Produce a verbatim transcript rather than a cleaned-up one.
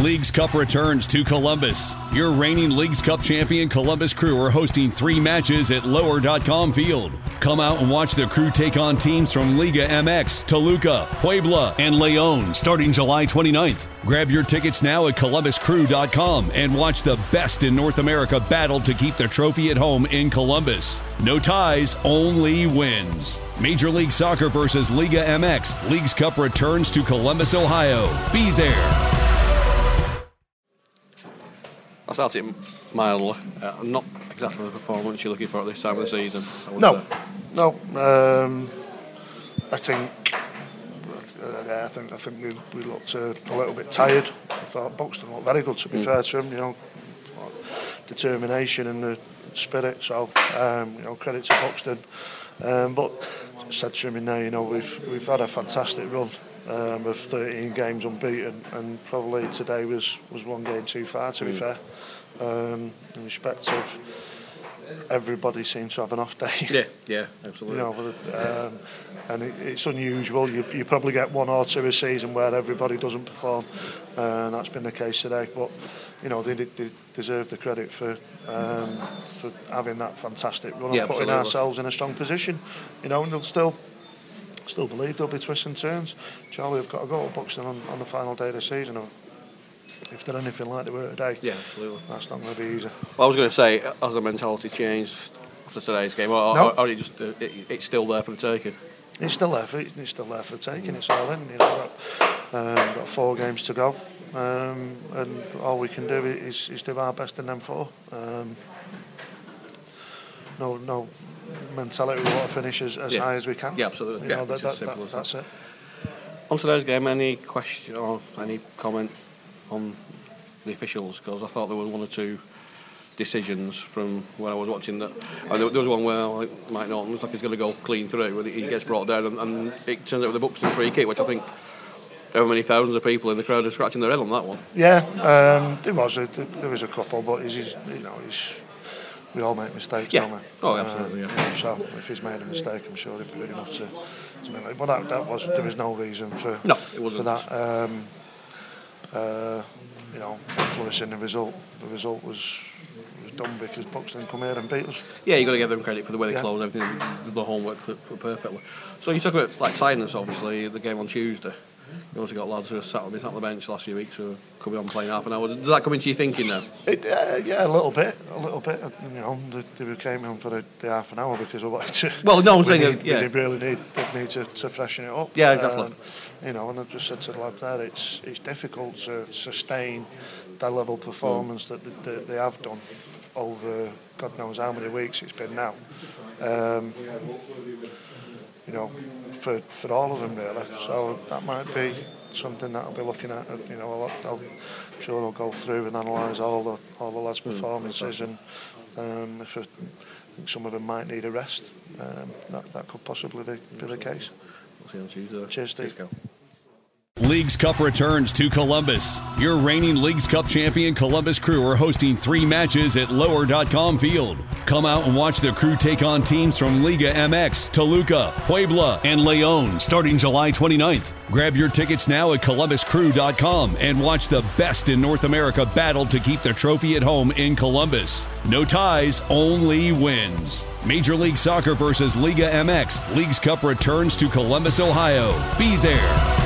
Leagues Cup returns to Columbus. Your reigning Leagues Cup champion Columbus Crew are hosting three matches at lower dot com Field. Come out and watch the Crew take on teams from Liga M X, Toluca, Puebla, and León starting July twenty-ninth. Grab your tickets now at columbus crew dot com and watch the best in North America battle to keep the trophy at home in Columbus. No ties, only wins. Major League Soccer versus Liga M X. Leagues Cup returns to Columbus, Ohio. Be there. I started mildly. Uh, not exactly the performance you're looking for at this time of the season. No, say. no. Um, I think. Uh, I think. I think we, we looked uh, a little bit tired. I thought Buxton looked very good. To be mm. fair to him, you know, determination and the spirit. So, um, you know, credit to Buxton. Um, but I said to him in there, you know, we've we've had a fantastic run. Um, of thirteen games unbeaten, and probably today was, was one game too far, to be mm. fair. Um, in respect of everybody seems to have an off day. Yeah, yeah, absolutely. You know, um, and it, it's unusual. You, you probably get one or two a season where everybody doesn't perform, uh, and that's been the case today. But you know, they, they deserve the credit for um, for having that fantastic run yeah, and putting absolutely. ourselves in a strong position. You know, and they'll still. Still believe there'll be twists and turns. Charlie have got to go to Buxton on, on the final day of the season. If they're anything like they were today, yeah, absolutely. That's not going to be easy. Well, I was going to say, has the mentality changed after today's game, or, no. or, or it just uh, it, it's still there for the taking? It's still there for it's still there for the taking. It's all in. You know, got, um, got four games to go, um, and all we can do is, is do our best in them four. Um, no, no. mentality, we want to finish as, as yeah. high as we can. Yeah, absolutely. You yeah, know, that, that, simple that, as that's that. it. On today's game, any question or any comment on the officials? Because I thought there was one or two decisions from when I was watching that. And there, there was one where like, Mike Norton looks like he's going to go clean through, and he gets brought down, and, and it turns out with a Buxton free kick, which I think how many thousands of people in the crowd are scratching their head on that one. Yeah, um, there was a, there was a couple, but he's, he's you know he's. We all make mistakes, yeah. don't we? Oh, absolutely, um, yeah. So if he's made a mistake, I'm sure he'd be good enough to, to make it. But that, that was there was no reason for no, it wasn't. for that. Um, uh, you know, influencing the result. The result was was done because Buxton come here and beat us. Yeah, you got to give them credit for the way they yeah. closed everything, the homework perfectly. So you talk about like signings, obviously the game on Tuesday. You also got lads who have sat on, sat on the bench the last few weeks who are coming on playing half an hour. Does that come into your thinking now? It, uh, yeah, a little bit, a little bit. You know, they, they came on for the, the half an hour because we wanted to. Well, no, I'm we saying need, yeah. we really need, need to, to freshen it up. Yeah, exactly. Um, you know, and I just said to the lads there, it's it's difficult to sustain that level of performance mm. that, that they have done over God knows how many weeks it's been now. Um, you know, for for all of them really. So that might be something that I'll be looking at. You know, I'll, I'll, I'm sure I'll go through and analyse all the all the lads' performances, and um, if I think some of them might need a rest, um, that that could possibly be, be the case. We'll see you on Tuesday. Cheers, Steve. Cheers, Leagues Cup returns to Columbus. Your reigning Leagues Cup champion Columbus Crew are hosting three matches at lower dot com Field. Come out and watch the Crew take on teams from Liga M X, Toluca, Puebla, and León starting July twenty-ninth. Grab your tickets now at columbus crew dot com and watch the best in North America battle to keep the trophy at home in Columbus. No ties, only wins. Major League Soccer versus Liga M X. Leagues Cup returns to Columbus, Ohio. Be there.